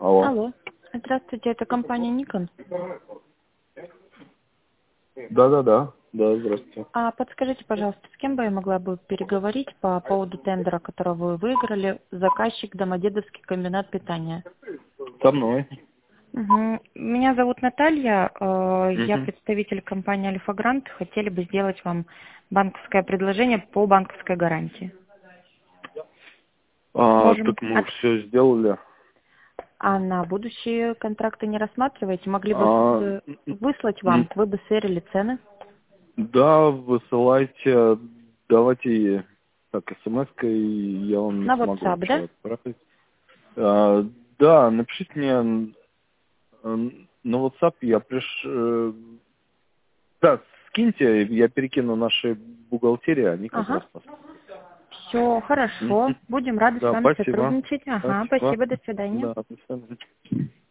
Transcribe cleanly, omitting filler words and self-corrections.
Алло. Алло. Здравствуйте, это компания Nikon. Да, здравствуйте. Подскажите, пожалуйста, с кем бы я могла бы переговорить по поводу тендера, который вы выиграли, заказчик Домодедовский комбинат питания? Со мной. Меня зовут Наталья, я Мгм. представитель компании Альфа Грант. Хотели бы сделать вам банковское предложение по банковской гарантии. Можем Так мы все сделали. А на будущие контракты не рассматриваете? Могли бы А, выслать м, вам, вы бы сверили цены. да, высылайте, давайте так, смс-кой, я вам На смогу WhatsApp, да? ничего отправить. Да, напишите мне на WhatsApp, да, скиньте, я перекину нашей бухгалтерии, они как Ага. раз посмотрят. Все, хорошо. Мгм. Будем рады с Да, вами спасибо. сотрудничать. Ага, Спасибо. спасибо, до свидания. Да, до свидания.